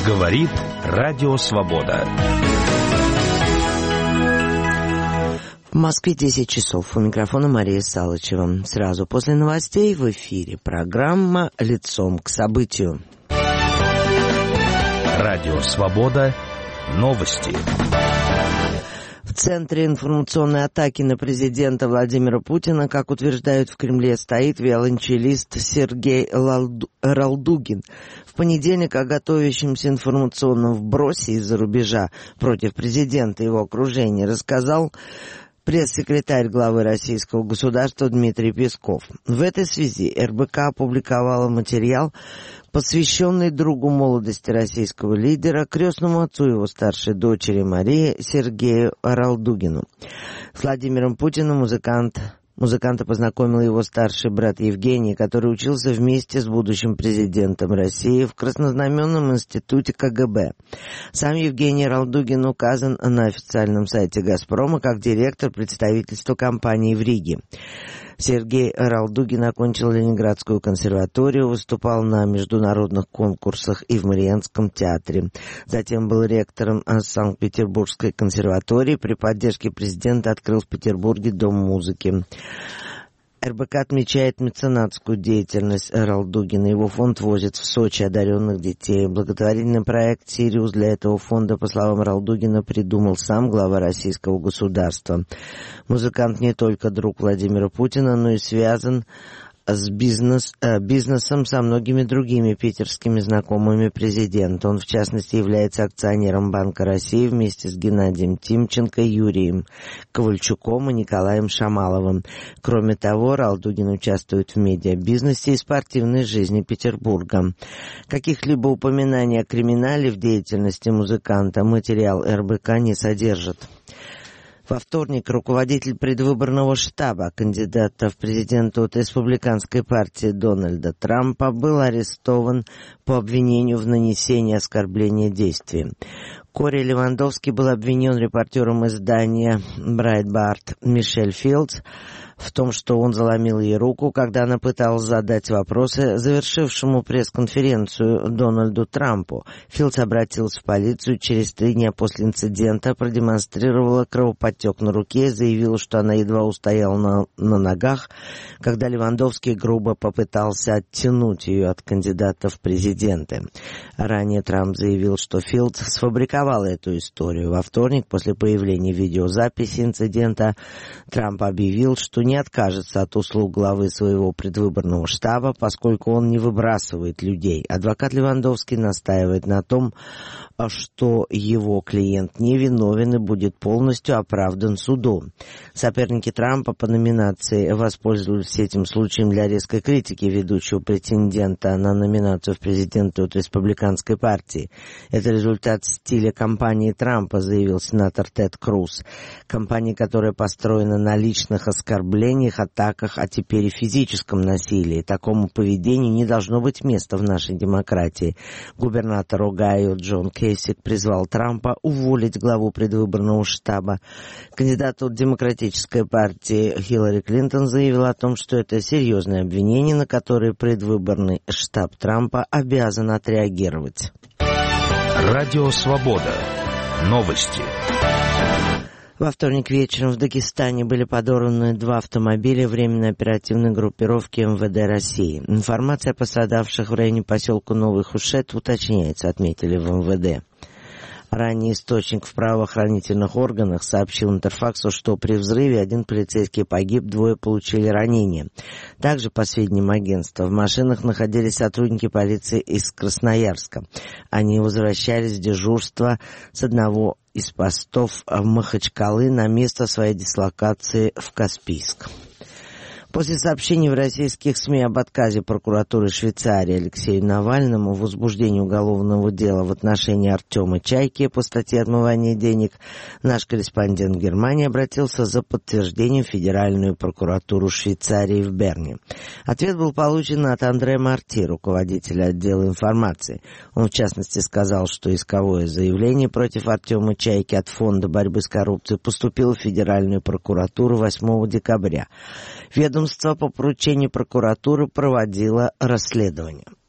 Говорит Радио Свобода. В Москве 10 часов. У микрофона Мария Салычева. Сразу после новостей в эфире программа «Лицом к событию». Радио Свобода. Новости. В центре информационной атаки на президента Владимира Путина, как утверждают в Кремле, стоит виолончелист Сергей Ралдугин. В понедельник о готовящемся информационном вбросе из-за рубежа против президента и его окружения рассказал пресс-секретарь главы российского государства Дмитрий Песков. В этой связи РБК опубликовала материал, посвященный другу молодости российского лидера, крестному отцу его старшей дочери Марии Сергею Ралдугину. С Владимиром Путиным музыканта познакомил его старший брат Евгений, который учился вместе с будущим президентом России в Краснознаменном институте КГБ. Сам Евгений Ралдугин указан на официальном сайте «Газпрома» как директор представительства компании в Риге. Сергей Ралдугин окончил Ленинградскую консерваторию, выступал на международных конкурсах и в Мариинском театре. Затем был ректором Санкт-Петербургской консерватории. При поддержке президента открыл в Петербурге Дом музыки. РБК отмечает меценатскую деятельность Ралдугина. Его фонд возит в Сочи одаренных детей. Благотворительный проект «Сириус» для этого фонда, по словам Ралдугина, придумал сам глава российского государства. Музыкант не только друг Владимира Путина, но и связан с бизнесом со многими другими питерскими знакомыми президента. Он, в частности, является акционером Банка России вместе с Геннадием Тимченко, Юрием Ковальчуком и Николаем Шамаловым. Кроме того, Ралдугин участвует в медиабизнесе и спортивной жизни Петербурга. Каких-либо упоминаний о криминале в деятельности музыканта материал РБК не содержит. Во вторник руководитель предвыборного штаба кандидата в президенты от республиканской партии Дональда Трампа был арестован по обвинению в нанесении оскорбления действием. Кори Левандовский был обвинен репортером издания Breitbart Мишель Филдс в том, что он заломил ей руку, когда она пыталась задать вопросы завершившему пресс-конференцию Дональду Трампу. Филдс обратился в полицию через 3 дня после инцидента, продемонстрировала кровоподтек на руке и заявила, что она едва устояла на ногах, когда Левандовский грубо попытался оттянуть ее от кандидата в президенты. Ранее Трамп заявил, что Филдс сфабриковал эту историю. Во вторник, после появления видеозаписи инцидента, Трамп объявил, что не откажется от услуг главы своего предвыборного штаба, поскольку он не выбрасывает людей. Адвокат Левандовский настаивает на том, что его клиент невиновен и будет полностью оправдан судом. Соперники Трампа по номинации воспользовались этим случаем для резкой критики ведущего претендента на номинацию в президенты от республиканской партии. Это результат стиля кампании Трампа, заявил сенатор Тед Круз. Кампания, которая построена на личных оскорблениях, атаках, а теперь и физическом насилии. Такому поведению не должно быть места в нашей демократии. Губернатор Огайо Джон Кэссик призвал Трампа уволить главу предвыборного штаба. Кандидат от Демократической партии Хиллари Клинтон заявила о том, что это серьезное обвинение, на которое предвыборный штаб Трампа обязан отреагировать. Радио Свобода. Новости. Во вторник вечером в Дагестане были подорваны 2 автомобиля временной оперативной группировки МВД России. Информация о пострадавших в районе поселка Новый Хушет уточняется, отметили в МВД. Ранее источник в правоохранительных органах сообщил Интерфаксу, что при взрыве 1 полицейский погиб, 2 получили ранения. Также, по сведениям агентства, в машинах находились сотрудники полиции из Красноярска. Они возвращались с дежурства с одного из постов Махачкалы на место своей дислокации в Каспийск. После сообщений в российских СМИ об отказе прокуратуры Швейцарии Алексею Навальному в возбуждении уголовного дела в отношении Артема Чайки по статье «Отмывание денег», наш корреспондент в Германии обратился за подтверждением в Федеральную прокуратуру Швейцарии в Берне. Ответ был получен от Андре Марти, руководителя отдела информации. Он, в частности, сказал, что исковое заявление против Артема Чайки от Фонда борьбы с коррупцией поступило в Федеральную прокуратуру 8 декабря. Ведомство по поручению прокуратуры проводило расследование.